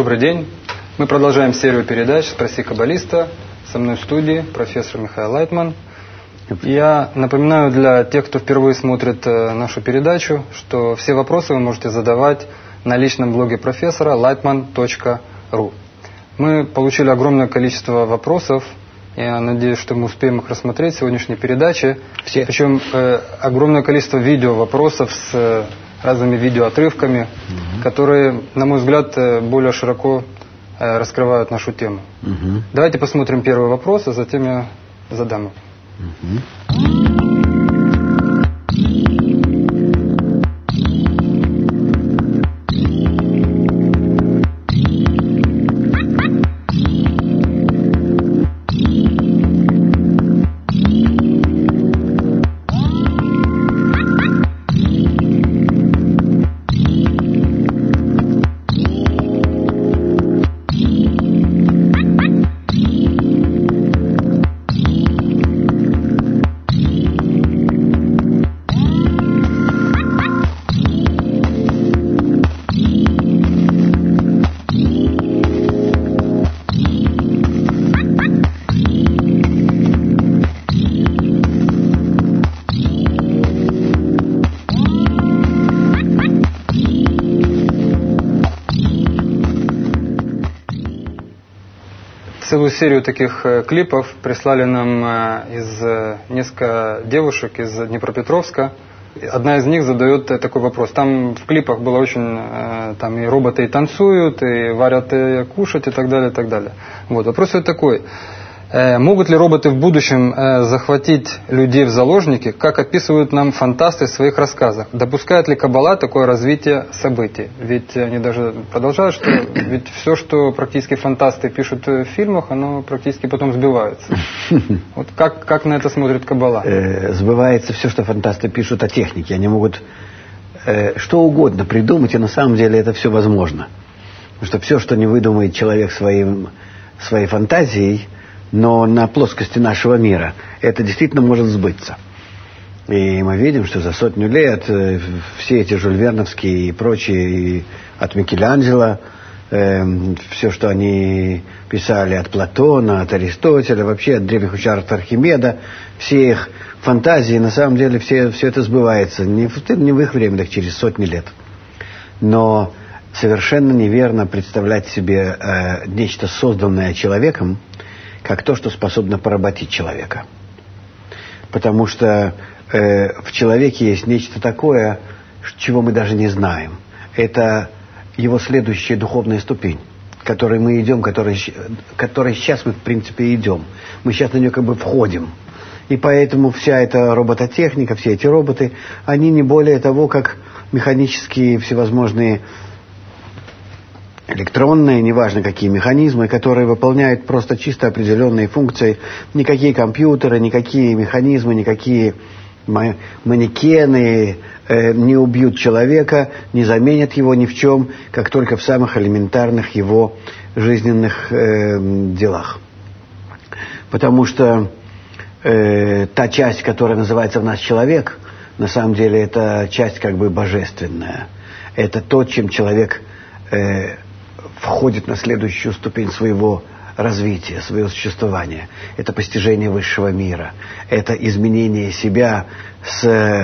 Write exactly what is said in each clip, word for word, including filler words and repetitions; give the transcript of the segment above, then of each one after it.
Добрый день. Мы продолжаем серию передач «Спроси каббалиста». Со мной в студии профессор Михаил Лайтман. Я напоминаю для тех, кто впервые смотрит нашу передачу, что все вопросы вы можете задавать на личном блоге профессора лайтман точка ру. Мы получили огромное количество вопросов. Я надеюсь, что мы успеем их рассмотреть в сегодняшней передаче. Все. Причем э, огромное количество видео вопросов с э, разными видеоотрывками, угу. которые, на мой взгляд, э, более широко э, раскрывают нашу тему. Угу. Давайте посмотрим первый вопрос, а затем я задам его. Угу. Целую серию таких э, клипов прислали нам э, из э, несколько девушек из Днепропетровска. Одна из них задает э, такой вопрос. Там в клипах было очень, э, там и роботы и танцуют, и варят и кушать, и так далее, и так далее. Вот. Вопрос такой. Э, могут ли роботы в будущем э, захватить людей в заложники, как описывают нам фантасты в своих рассказах? Допускает ли Каббала такое развитие событий? Ведь они даже продолжают, что ведь все, что практически фантасты пишут в фильмах, оно практически потом сбивается. Вот как, как на это смотрит Каббала? Э, сбывается все, что фантасты пишут о технике. Они могут э, что угодно придумать, и на самом деле это все возможно. Потому что все, что не выдумает человек своим, своей фантазией, но на плоскости нашего мира, это действительно может сбыться. И мы видим, что за сотню лет э, все эти Жюль Верновские и прочие, и от Микеланджело, э, все, что они писали от Платона, от Аристотеля, вообще от древних ученых Архимеда, все их фантазии, на самом деле, все, все это сбывается. Не в, не в их время, так через сотни лет. Но совершенно неверно представлять себе э, нечто, созданное человеком, как то, что способно поработить человека. Потому что э, в человеке есть нечто такое, чего мы даже не знаем. Это его следующая духовная ступень, к которой мы идем, которой, которой сейчас мы, в принципе, идем. Мы сейчас на нее как бы входим. И поэтому вся эта робототехника, все эти роботы, они не более того, как механические всевозможные электронные, неважно какие механизмы, которые выполняют просто чисто определенные функции. Никакие компьютеры, никакие механизмы, никакие манекены э, не убьют человека, не заменят его ни в чем, как только в самых элементарных его жизненных э, делах. Потому что э, та часть, которая называется в нас человек, на самом деле это часть как бы божественная. Это то, чем человек э, входит на следующую ступень своего развития, своего существования. Это постижение высшего мира. Это изменение себя с,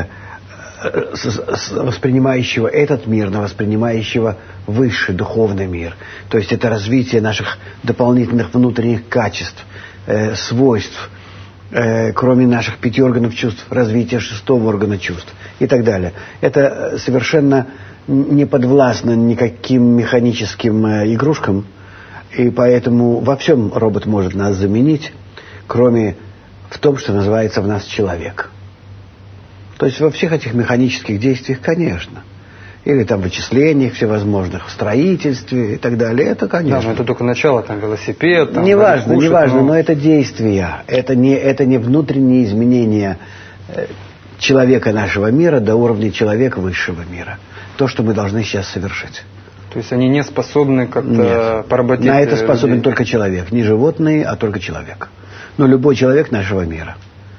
с, с воспринимающего этот мир на воспринимающего высший духовный мир. То есть это развитие наших дополнительных внутренних качеств, э, свойств, э, кроме наших пяти органов чувств, развитие шестого органа чувств и так далее. Это совершенно не подвластно никаким механическим э, игрушкам, и поэтому во всем робот может нас заменить, кроме в том, что называется в нас человек. То есть во всех этих механических действиях, конечно. Или там в вычислениях всевозможных, в строительстве и так далее. Это, конечно. Да, но это только начало, там велосипед. Там, неважно, кушать, неважно, но... но это действия. Это не, это не внутренние изменения э, человека нашего мира до уровня человека высшего мира. То, что мы должны сейчас совершить. То есть они не способны как-то поработить людей? На это способен только человек. Не животные, а только человек. Но любой человек нашего мира.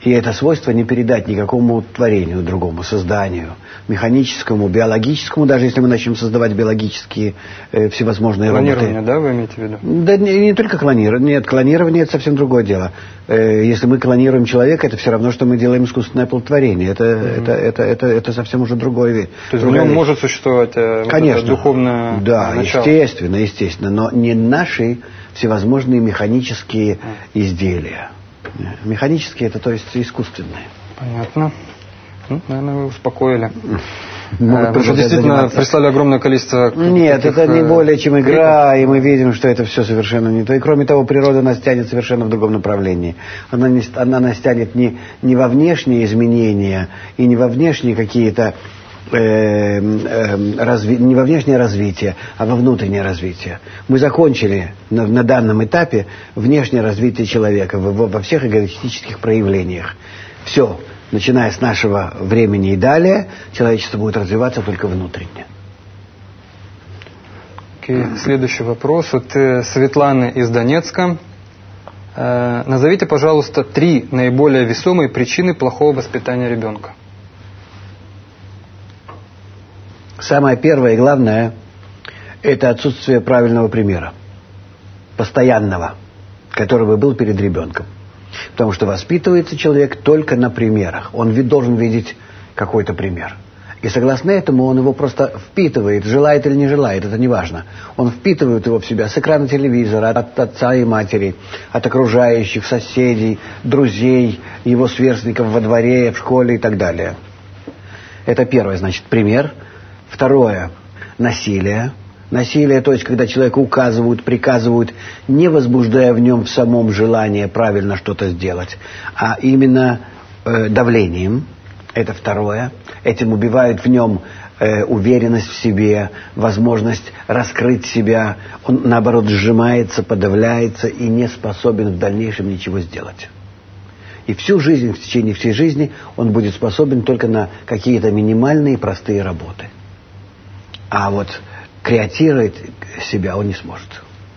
И это свойство не передать никакому творению другому, созданию, механическому, биологическому, даже если мы начнем создавать биологические э, всевозможные клонирование, роботы. да, вы имеете в виду? Да не, не только клонирование. Нет, клонирование – это совсем другое дело. Э, если мы клонируем человека, это все равно, что мы делаем искусственное оплодотворение. Это, mm-hmm. это, это, это, это совсем уже другое вид. То есть в нем может существовать э, Конечно, вот это духовное да, начало? естественно, естественно, но не наши всевозможные механические mm. изделия. Механические – это, то есть, искусственные. Понятно. Ну, наверное, вы успокоили. Могут Вы же действительно заниматься. Прислали огромное количество... Нет, таких, это не более чем игра, и мы видим, что это все совершенно не то. И кроме того, природа нас тянет совершенно в другом направлении. Она, не, она нас тянет не, не во внешние изменения и не во внешние какие-то... Э, э, разви... не во внешнее развитие, а во внутреннее развитие. Мы закончили на, на данном этапе внешнее развитие человека во, во всех эгоистических проявлениях. Все, начиная с нашего времени и далее, человечество будет развиваться только внутренне. Okay. Следующий вопрос от Светланы из Донецка. Э, назовите, пожалуйста, три наиболее весомые причины плохого воспитания ребенка. Самое первое и главное – это отсутствие правильного примера, постоянного, который бы был перед ребенком. Потому что воспитывается человек только на примерах. Он ведь должен видеть какой-то пример. И согласно этому он его просто впитывает, желает или не желает, это не важно. Он впитывает его в себя с экрана телевизора, от отца и матери, от окружающих, соседей, друзей, его сверстников во дворе, в школе и так далее. Это первое, значит, пример. Второе – насилие. Насилие, то есть, когда человеку указывают, приказывают, не возбуждая в нем в самом желание правильно что-то сделать, а именно э, давлением. Это второе. Этим убивают в нем э, уверенность в себе, возможность раскрыть себя. Он, наоборот, сжимается, подавляется и не способен в дальнейшем ничего сделать. И всю жизнь, в течение всей жизни, он будет способен только на какие-то минимальные простые работы. А вот креатировать себя он не сможет.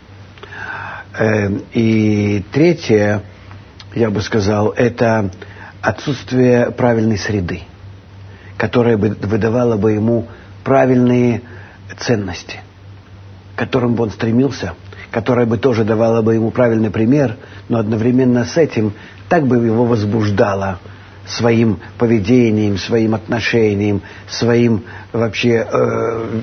И третье, я бы сказал, это отсутствие правильной среды, которая бы выдавала бы ему правильные ценности, к которым бы он стремился, которая бы тоже давала бы ему правильный пример, но одновременно с этим так бы его возбуждала своим поведением, своим отношением, своим вообще э,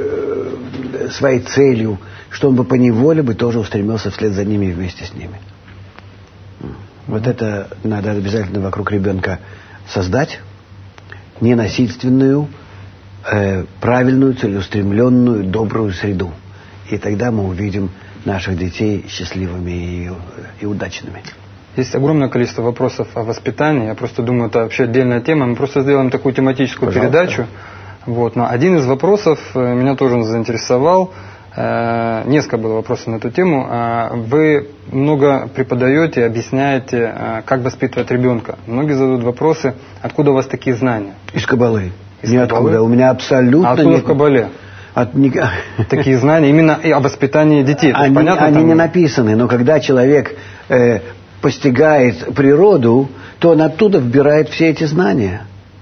э, своей целью, что он бы поневоле бы тоже устремился вслед за ними и вместе с ними. Вот это надо обязательно вокруг ребенка создать, ненасильственную, э, правильную, целеустремленную, добрую среду. И тогда мы увидим наших детей счастливыми и, и удачными. Есть огромное количество вопросов о воспитании. Я просто думаю, это вообще отдельная тема. Мы просто сделаем такую тематическую Пожалуйста. передачу. Вот. Но один из вопросов меня тоже заинтересовал. Несколько было вопросов на эту тему. Вы много преподаете, объясняете, как воспитывать ребенка. Многие задают вопросы, откуда у вас такие знания? Из Каббалы. Из Ниоткуда. Каббалы? У меня абсолютно... А откуда нет... в Каббале? От... Такие знания именно и о воспитании детей. Они, понятно, они там... не написаны, но когда человек э, постигает природу, то он оттуда вбирает все эти знания.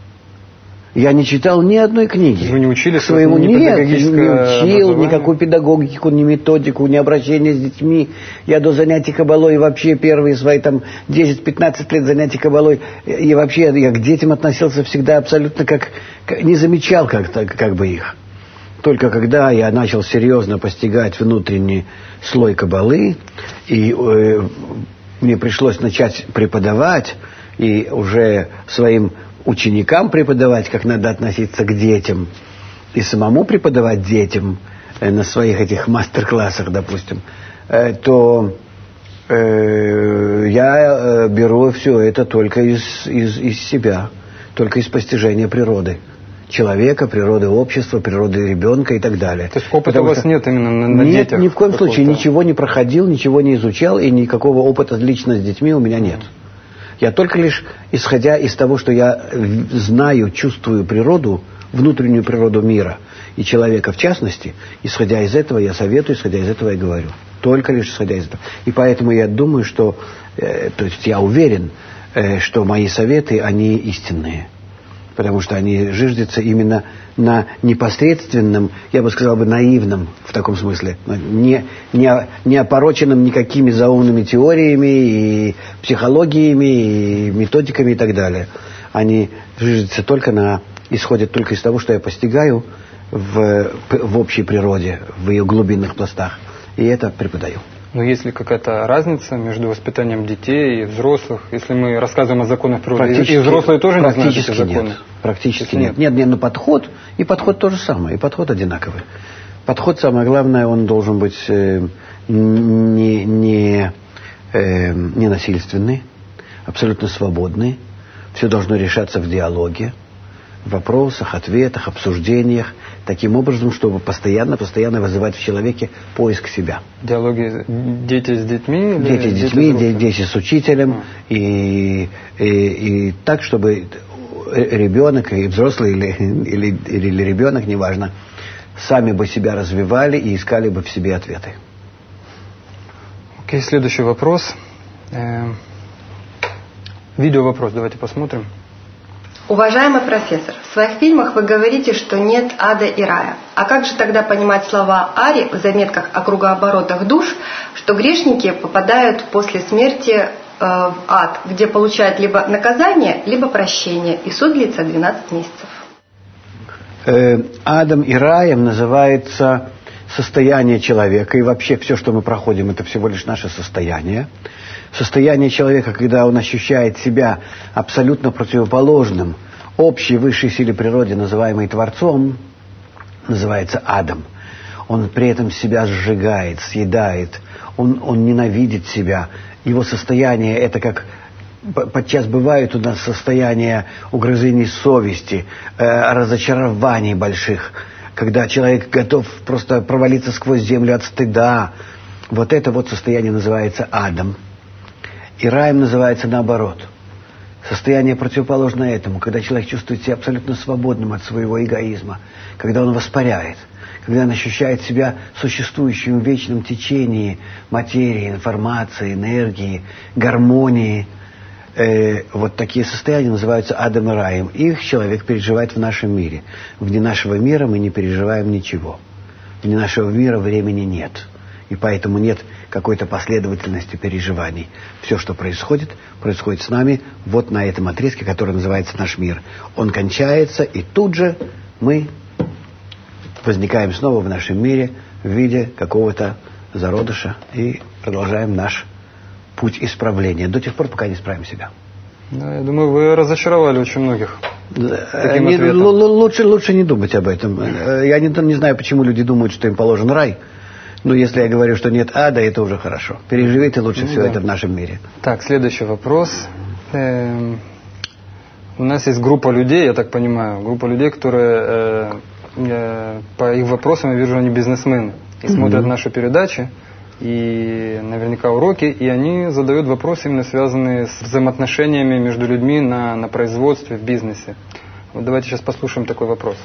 Я не читал ни одной книги. Вы не учили своему не Нет, не учил никакую педагогику, ни методику, ни обращение с детьми. Я до занятий Каббалой вообще первые свои там десять-пятнадцать лет занятий Каббалой, и вообще я к детям относился всегда абсолютно как, не замечал как-то, как бы их. Только когда я начал серьезно постигать внутренний слой Каббалы, и э, мне пришлось начать преподавать, и уже своим ученикам преподавать, как надо относиться к детям, и самому преподавать детям э, на своих этих мастер-классах, допустим, э, то э, я э, беру все это только из, из, из себя, только из постижения природы человека, природы общества, природы ребенка и так далее. То есть опыта Потому у вас нет именно на, на нет, детях? Ни в коем случае. Ничего не проходил, ничего не изучал, и никакого опыта лично с детьми у меня нет. Я только лишь, исходя из того, что я знаю, чувствую природу, внутреннюю природу мира и человека в частности, исходя из этого я советую, исходя из этого я говорю. Только лишь исходя из этого. И поэтому я думаю, что, э, то есть я уверен, э, что мои советы, они истинные. Потому что они зиждятся именно на непосредственном, я бы сказал бы, наивном, в таком смысле, не, не, не опороченном никакими заумными теориями и психологиями, и методиками и так далее. Они зиждятся только на, исходят только из того, что я постигаю в, в общей природе, в ее глубинных пластах, и это преподаю. Но есть ли какая-то разница между воспитанием детей и взрослых, если мы рассказываем о законах природы? И взрослые тоже не знают эти законы? Нет. Практически нет. Нет, нет, но подход, и подход то же самое, и подход одинаковый. Подход, самое главное, он должен быть э, не, не, э, не насильственный, абсолютно свободный. Все должно решаться в диалоге, в вопросах, ответах, обсуждениях, таким образом, чтобы постоянно-постоянно вызывать в человеке поиск себя. Диалоги дети с детьми? Дети с детьми, дети, дети с учителем. А. И, и, и так, чтобы ребенок, и взрослый, или, или, или ребенок, неважно, сами бы себя развивали и искали бы в себе ответы. Окей, следующий вопрос. Видео-вопрос, давайте посмотрим. Уважаемый профессор, в своих фильмах вы говорите, что нет ада и рая. А как же тогда понимать слова Ари в заметках о кругооборотах душ, что грешники попадают после смерти э, в ад, где получают либо наказание, либо прощение, и суд длится двенадцать месяцев? Э, адом и раем называется состояние человека, и вообще все, что мы проходим, это всего лишь наше состояние. Состояние человека, когда он ощущает себя абсолютно противоположным общей высшей силе природы, называемой Творцом, называется адом. Он при этом себя сжигает, съедает, он, он ненавидит себя. Его состояние, это как подчас бывает у нас состояние угрызений совести, э, разочарований больших, когда человек готов просто провалиться сквозь землю от стыда. Вот это вот состояние называется адом. И раем называется наоборот. Состояние противоположно этому, когда человек чувствует себя абсолютно свободным от своего эгоизма, когда он воспаряет, когда он ощущает себя существующим в вечном течении материи, информации, энергии, гармонии. Э, вот такие состояния называются адом и раем. Их человек переживает в нашем мире. Вне нашего мира мы не переживаем ничего. Вне нашего мира времени нет. И поэтому нет какой-то последовательности переживаний. Все, что происходит, происходит с нами вот на этом отрезке, который называется наш мир. Он кончается, и тут же мы возникаем снова в нашем мире в виде какого-то зародыша и продолжаем наш путь исправления до тех пор, пока не исправим себя. Да, я думаю, вы разочаровали очень многих. Не, лучше, лучше не думать об этом. Я не, не знаю, почему люди думают, что им положен рай. Но если я говорю, что нет ада, это уже хорошо. Переживите лучше ну, все да. это в нашем мире. Так, следующий вопрос. Эм, у нас есть группа людей, я так понимаю, группа людей, которые, э, э, по их вопросам, я вижу, они бизнесмены. И mm-hmm. смотрят наши передачи, и наверняка уроки, и они задают вопросы, именно связанные с взаимоотношениями между людьми на, на производстве, в бизнесе. Вот давайте сейчас послушаем такой вопрос.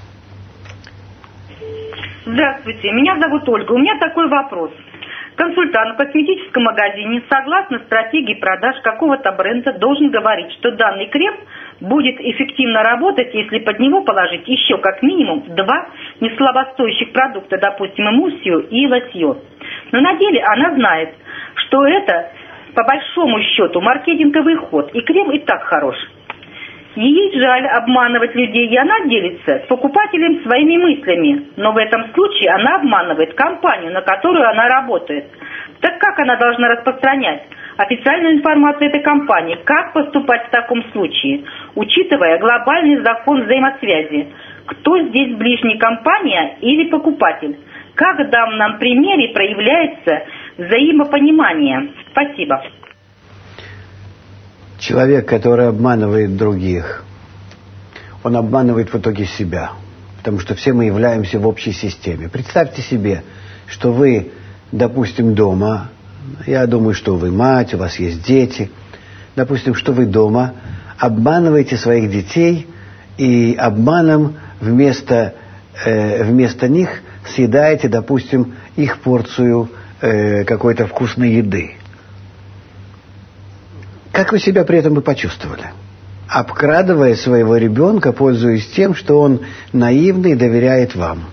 Здравствуйте, меня зовут Ольга. У меня такой вопрос. Консультант в косметическом магазине, согласно стратегии продаж какого-то бренда, должен говорить, что данный крем будет эффективно работать, если под него положить еще как минимум два неслабостоящих продукта, допустим, эмульсию и лосьон. Но на деле она знает, что это, по большому счету, маркетинговый ход, и крем и так хорош. Ей жаль обманывать людей, и она делится с покупателем своими мыслями. Но в этом случае она обманывает компанию, на которую она работает. Так как она должна распространять официальную информацию этой компании? Как поступать в таком случае, учитывая глобальный закон взаимосвязи? Кто здесь ближний, компания или покупатель? Как в данном примере проявляется взаимопонимание? Спасибо. Человек, который обманывает других, он обманывает в итоге себя. Потому что все мы являемся в общей системе. Представьте себе, что вы, допустим, дома, я думаю, что вы мать, у вас есть дети, допустим, что вы дома обманываете своих детей и обманом вместо, э, вместо них съедаете, допустим, их порцию э, какой-то вкусной еды. Как вы себя при этом бы почувствовали? Обкрадывая своего ребенка, пользуясь тем, что он наивный и доверяет вам.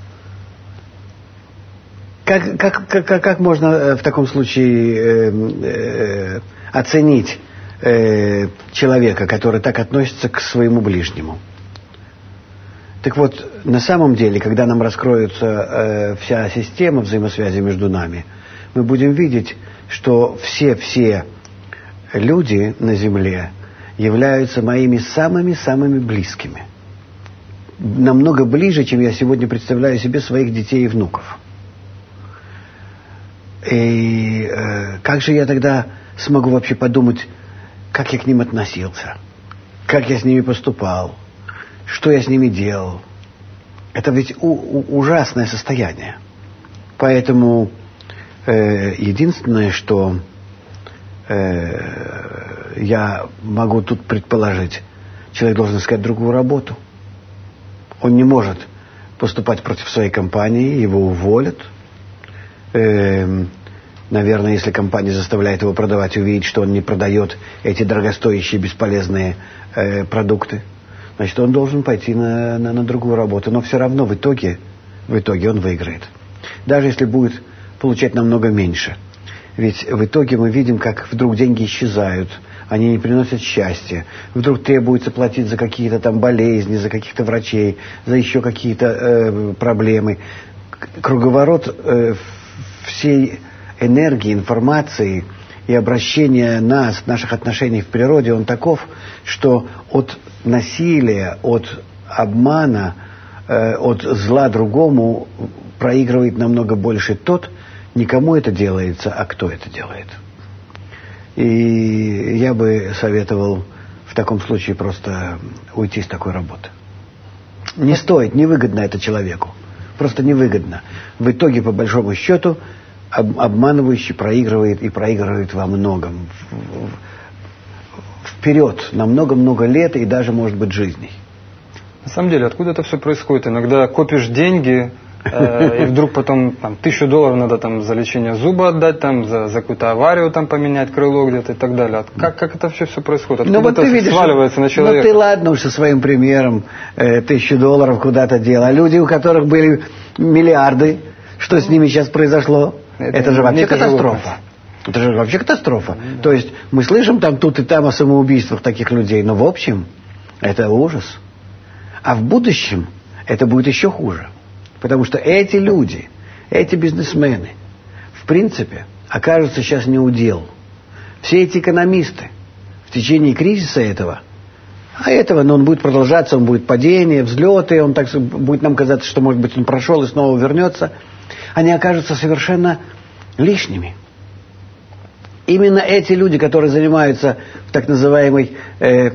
Как, как, как, как можно в таком случае э, э, оценить э, человека, который так относится к своему ближнему? Так вот, на самом деле, когда нам раскроется э, вся система взаимосвязи между нами, мы будем видеть, что все-все люди на Земле являются моими самыми-самыми близкими. Намного ближе, чем я сегодня представляю себе своих детей и внуков. И э, как же я тогда смогу вообще подумать, как я к ним относился, как я с ними поступал, что я с ними делал? Это ведь у, у, ужасное состояние. Поэтому э, единственное, что э, я могу тут предположить, человек должен искать другую работу. Он не может поступать против своей компании, его уволят. Э, наверное, если компания заставляет его продавать, увидеть, что он не продает эти дорогостоящие, бесполезные э, продукты, значит, он должен пойти на, на, на другую работу. Но все равно в итоге, в итоге он выиграет. Даже если будет получать намного меньше. Ведь в итоге мы видим, как вдруг деньги исчезают, они не приносят счастья. Вдруг требуется платить за какие-то там болезни, за каких-то врачей, за еще какие-то э, проблемы. Круговорот э, всей энергии, информации и обращения нас, наших отношений в природе, он таков, что от насилия, от обмана, э, от зла другому проигрывает намного больше тот, не кому это делается, а кто это делает. И я бы советовал в таком случае просто уйти с такой работы. Не стоит, невыгодно это человеку. Просто невыгодно. В итоге, по большому счету, об, обманывающий проигрывает и проигрывает во многом. Вперед, на много-много лет и даже, может быть, жизней. На самом деле, откуда это все происходит? Иногда копишь деньги, э, и вдруг потом там, тысячу долларов надо там, за лечение зуба отдать, там, за, за какую-то аварию там, поменять крыло где-то и так далее. Как, как это все, все происходит? Откуда ну, вот это ты видишь, сваливается на человека? Ну ты ладно уж со своим примером, э, тысячу долларов куда-то дел. А люди, у которых были миллиарды, что с ними сейчас произошло? Это, это же вообще катастрофа. Это же вообще катастрофа. Да. То есть мы слышим там тут и там о самоубийствах таких людей, но в общем это ужас. А в будущем это будет еще хуже. Потому что эти люди, эти бизнесмены, в принципе, окажутся сейчас не у дел. Все эти экономисты в течение кризиса этого, а этого, но он будет продолжаться, он будет падение, взлеты, он так будет нам казаться, что, может быть, он прошел и снова вернется, они окажутся совершенно лишними. Именно эти люди, которые занимаются в так называемой э,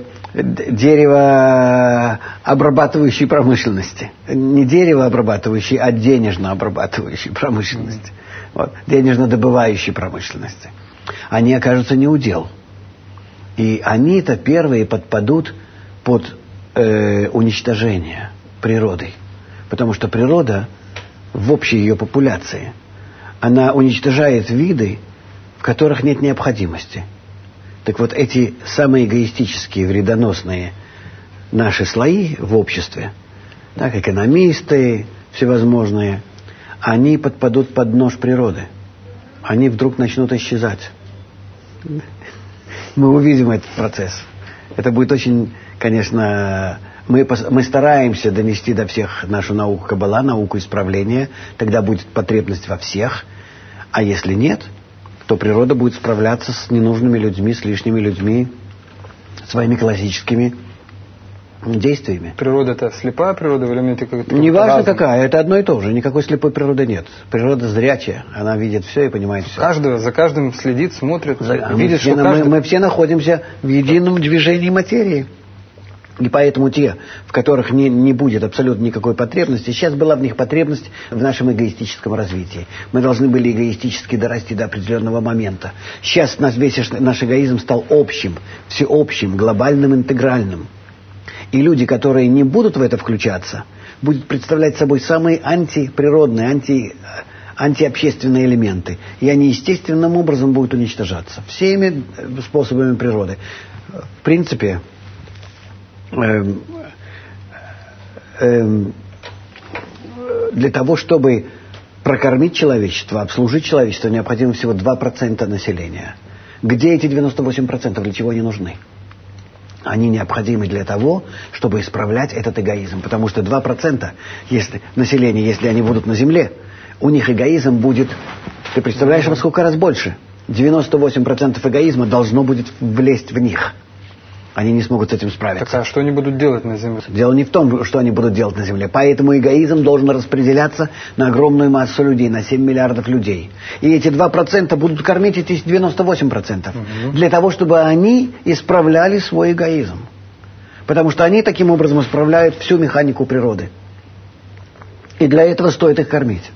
деревообрабатывающей промышленности. Не деревообрабатывающей, а денежно-обрабатывающей промышленности. Вот, денежно-добывающей промышленности. Они окажутся не у дел. И они-то первые подпадут под э, уничтожение природой. Потому что природа в общей ее популяции, она уничтожает виды, в которых нет необходимости. Так вот, эти самые эгоистические, вредоносные наши слои в обществе, так, экономисты всевозможные, они подпадут под нож природы. Они вдруг начнут исчезать. Мы увидим этот процесс. Это будет очень, конечно... Мы, мы стараемся донести до всех нашу науку Каббала, науку исправления. Тогда будет потребность во всех. А если нет, то природа будет справляться с ненужными людьми, с лишними людьми, своими классическими действиями. Природа это слепая природа или имеет какая-то... Неважно какая, это одно и то же. Никакой слепой природы нет. Природа зрячая, она видит все и понимает все. Каждого, за каждым следит, смотрит, за, видит, мы, что мы, каждый... мы все находимся в едином движении материи. И поэтому те, в которых не, не будет абсолютно никакой потребности, сейчас была в них потребность в нашем эгоистическом развитии. Мы должны были эгоистически дорасти до определенного момента. Сейчас наш, весь наш эгоизм стал общим, всеобщим, глобальным, интегральным. И люди, которые не будут в это включаться, будут представлять собой самые антиприродные, анти, антиобщественные элементы. И они естественным образом будут уничтожаться. Всеми способами природы. В принципе, э, э, для того, чтобы прокормить человечество, обслужить человечество, необходимо всего два процента населения. Где эти девяносто восемь процентов? Для чего они нужны? Они необходимы для того, чтобы исправлять этот эгоизм. Потому что два процента если, населения, если они будут на земле, у них эгоизм будет... Ты представляешь, во сколько раз больше? девяносто восемь процентов эгоизма должно будет влезть в них. Они не смогут с этим справиться. Так, а что они будут делать на земле? Дело не в том, что они будут делать на земле. Поэтому эгоизм должен распределяться на огромную массу людей, на семь миллиардов людей. И эти два процента будут кормить эти девяносто восемь процентов. Угу. Для того, чтобы они исправляли свой эгоизм. Потому что они таким образом исправляют всю механику природы. И для этого стоит их кормить.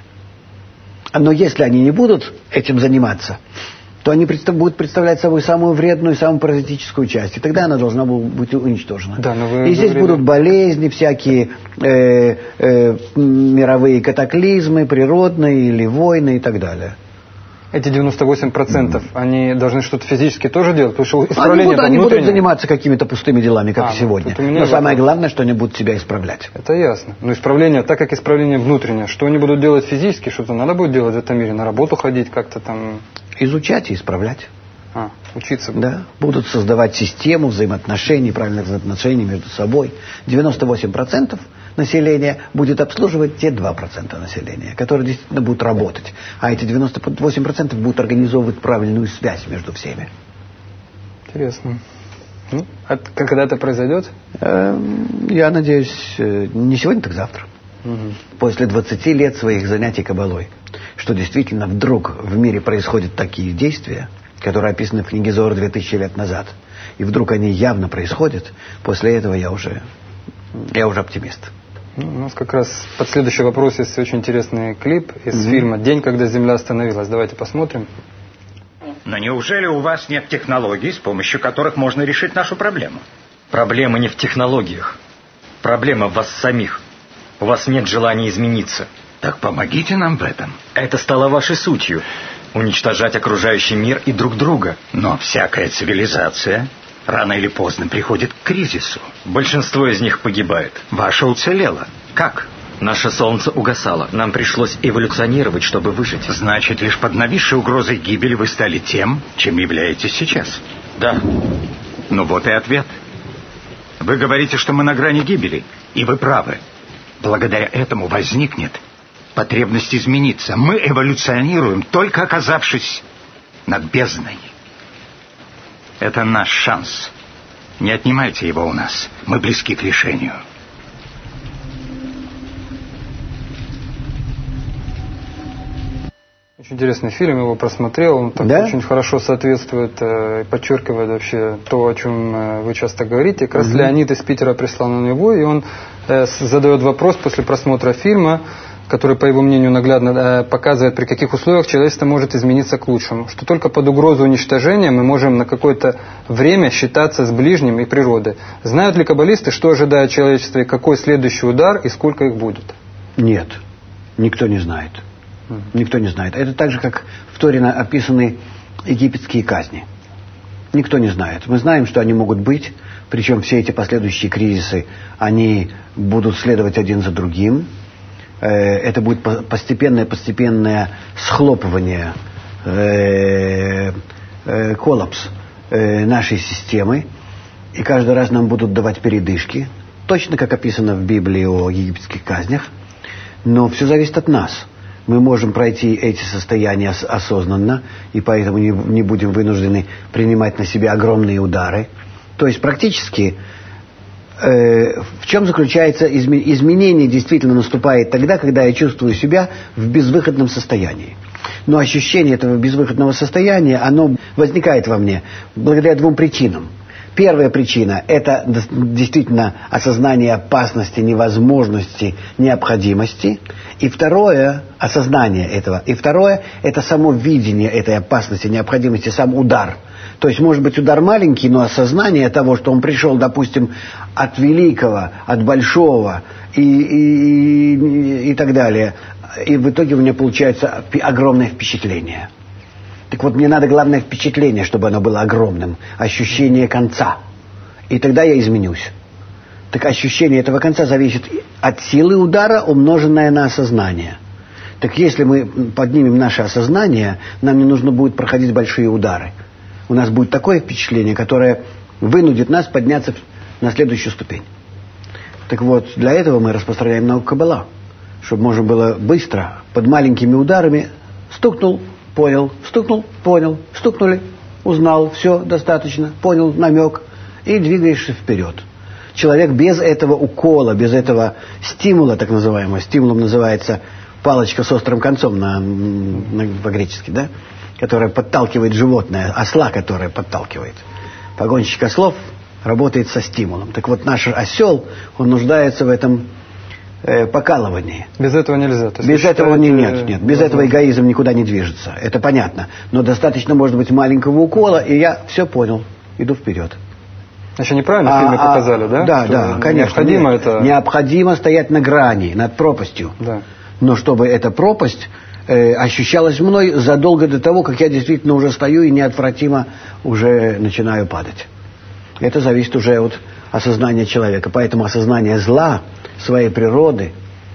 Но если они не будут этим заниматься, то они представ, будут представлять собой самую вредную, самую паразитическую часть. И тогда она должна быть уничтожена. Да, но вы и здесь говорили... будут болезни, всякие э, э, мировые катаклизмы, природные или войны и так далее. Эти девяносто восемь процентов, mm. они должны что-то физически тоже делать? Потому что исправление они будут, они будут заниматься какими-то пустыми делами, как а, и сегодня. Но вопрос. Самое главное, что они будут себя исправлять. Это ясно. Но исправление, так как исправление внутреннее, что они будут делать физически, что-то надо будет делать в этом мире, на работу ходить, как-то там... Изучать и исправлять. А, учиться. Да, будут создавать систему взаимоотношений, правильных взаимоотношений между собой. девяносто восемь процентов населения будет обслуживать те два процента населения, которые действительно будут работать. А эти девяносто восемь процентов будут организовывать правильную связь между всеми. Интересно. Ну, а когда это произойдет? Я надеюсь, не сегодня, так завтра. Угу. После двадцати лет своих занятий кабалой, что действительно вдруг в мире происходят такие действия, которые описаны в книге Зоар две тысячи лет назад, и вдруг они явно происходят, после этого я уже, я уже оптимист. Ну, у нас как раз под следующий вопрос есть очень интересный клип из mm-hmm. фильма «День, когда Земля остановилась». Давайте посмотрим. Но неужели у вас нет технологий, с помощью которых можно решить нашу проблему? Проблема не в технологиях. Проблема в вас самих. У вас нет желания измениться. Так помогите нам в этом. Это стало вашей сутью. Уничтожать окружающий мир и друг друга. Но всякая цивилизация рано или поздно приходит к кризису. Большинство из них погибает. Ваша уцелела. Как? Наше солнце угасало. Нам пришлось эволюционировать, чтобы выжить. Значит, лишь под нависшей угрозой гибели вы стали тем, чем являетесь сейчас? Да. Ну вот и ответ. Вы говорите, что мы на грани гибели. И вы правы. Благодаря этому возникнет потребность измениться. Мы эволюционируем, только оказавшись над бездной. Это наш шанс. Не отнимайте его у нас. Мы близки к решению. Очень интересный фильм, его просмотрел. Он так да? очень хорошо соответствует и подчеркивает вообще то, о чем вы часто говорите. Как раз угу. Леонид из Питера прислал на него, и он задает вопрос после просмотра фильма, который, по его мнению, наглядно показывает, при каких условиях человечество может измениться к лучшему. Что только под угрозу уничтожения мы можем на какое-то время считаться с ближним и природой. Знают ли каббалисты, что ожидает человечество и какой следующий удар, и сколько их будет? Нет, никто не знает. Никто не знает. Это так же, как в Торе описаны египетские казни. Никто не знает. Мы знаем, что они могут быть, причем все эти последующие кризисы, они будут следовать один за другим. Это будет постепенное-постепенное схлопывание, коллапс нашей системы. И каждый раз нам будут давать передышки, точно как описано в Библии о египетских казнях. Но все зависит от нас. Мы можем пройти эти состояния осознанно, и поэтому не, не будем вынуждены принимать на себя огромные удары. То есть практически э, в чем заключается изме, изменение действительно наступает тогда, когда я чувствую себя в безвыходном состоянии. Но ощущение этого безвыходного состояния, оно возникает во мне благодаря двум причинам. Первая причина – это действительно осознание опасности, невозможности, необходимости. И второе – осознание этого. И второе – это само видение этой опасности, необходимости, сам удар. То есть, может быть, удар маленький, но осознание того, что он пришел, допустим, от великого, от большого и, и, и, и так далее. И в итоге у меня получается огромное впечатление. Так вот, мне надо главное впечатление, чтобы оно было огромным. Ощущение конца. И тогда я изменюсь. Так ощущение этого конца зависит от силы удара, умноженное на осознание. Так если мы поднимем наше осознание, нам не нужно будет проходить большие удары. У нас будет такое впечатление, которое вынудит нас подняться на следующую ступень. Так вот, для этого мы распространяем науку Каббала. Чтобы можно было быстро, под маленькими ударами, стукнул, понял, стукнул, понял, стукнули, узнал, все, достаточно, понял, намек, и двигаешься вперед. Человек без этого укола, без этого стимула, так называемого, стимулом называется палочка с острым концом на, на, по-гречески, да, которая подталкивает животное, осла, которая подталкивает. Погонщик ослов работает со стимулом. Так вот, наш осел, он нуждается в этом э, покалывании. Без этого нельзя. То есть без этого считаете, не, нет, нет. Без этого эгоизм никуда не движется. Это понятно. Но достаточно, может быть, маленького укола, и я все понял. Иду вперед. Значит, неправильно в а, фильме а, показали, да? Да, что да, конечно. Необходимо нет. это... Необходимо стоять на грани, над пропастью. Да. Но чтобы эта пропасть э, ощущалась мной задолго до того, как я действительно уже стою и неотвратимо уже начинаю падать. Это зависит уже от осознания человека. Поэтому осознание зла, своей природы,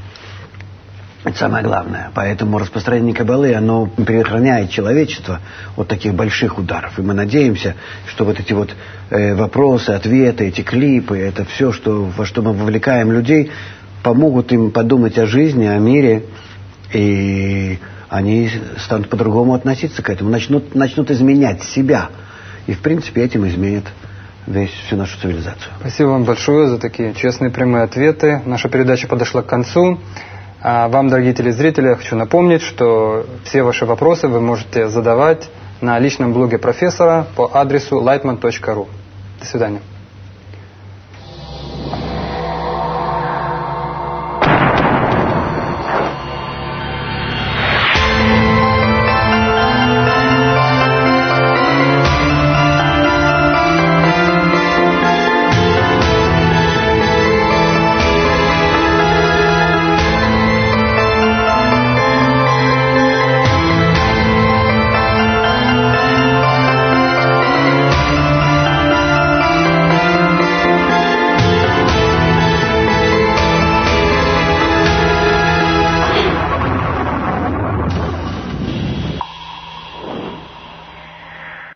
это самое главное. Поэтому распространение Каббалы, оно предохраняет человечество от таких больших ударов. И мы надеемся, что вот эти вот э, вопросы, ответы, эти клипы, это все, что, во что мы вовлекаем людей, помогут им подумать о жизни, о мире, и они станут по-другому относиться к этому, начнут, начнут изменять себя. И, в принципе, этим изменят весь, всю нашу цивилизацию. Спасибо вам большое за такие честные, прямые ответы. Наша передача подошла к концу. А вам, дорогие телезрители, я хочу напомнить, что все ваши вопросы вы можете задавать на личном блоге профессора по адресу lightman точка ru. До свидания.